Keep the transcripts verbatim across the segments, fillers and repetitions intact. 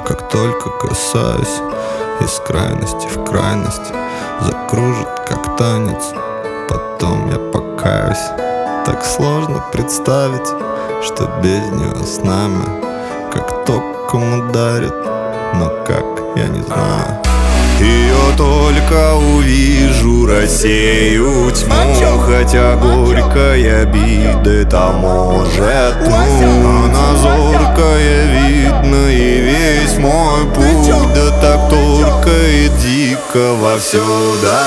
как только касаюсь, из крайности в крайность закружит, как танец. Потом я покаюсь. Так сложно представить, что без нее с нами как током ударит, но как, я не знаю. Ее только увижу, рассею тьму, хотя горькой обиды-то может. Ну, она зоркая, видно, и весь мой путь, да так только и дико вовсюду.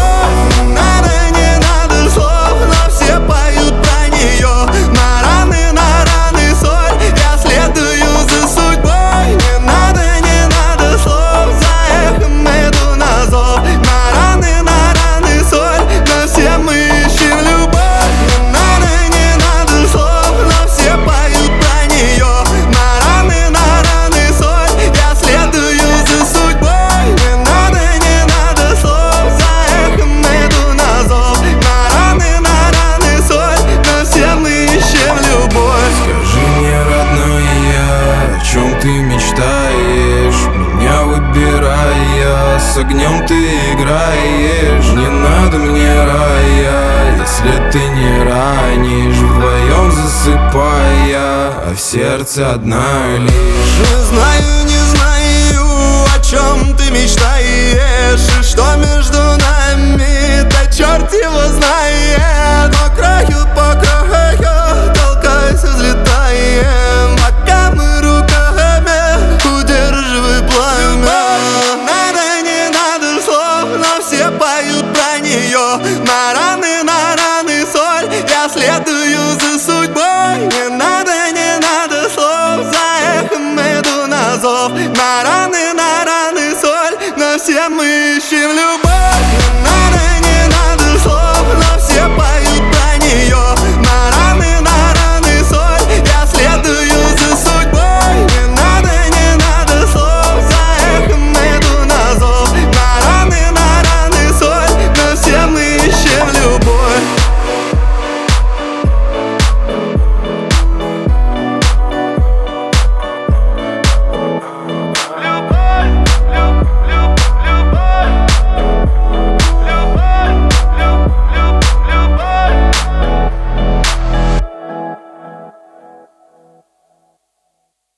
Надо, не надо слов, но все поют про нее. На раны, на раны соль, я следую за судьбой. Не надо, не надо слов, за эхом иду на зов. На раны, на раны соль, но все мы ищем любовь. Не надо, не надо слов, но все поют про нее. На раны, на раны соль, я следую за судьбой. Не надо, не надо слов, за эхом иду на зов. На раны, на раны соль, но все мы ищем любовь. Скажи мне, родная, о чем ты мечтаешь? Меня выбирая, с огнем ты играешь. Не надо мне рая, если ты не ранишь. Вдвоем засыпая, а в сердце одна лишь. Не знаю, не знаю, о чем ты мечтаешь, и что между нами, да черт его знает. По краю, по краю, толкаясь, взлетаем, пока мы руками удерживай пламя. Надо, не надо слов, но все поют про нее. На раны, на раны соль, я следую за судьбой. Не надо, не надо слов, за эхом иду на зов. На раны, на раны соль, но все мы ищем любовь.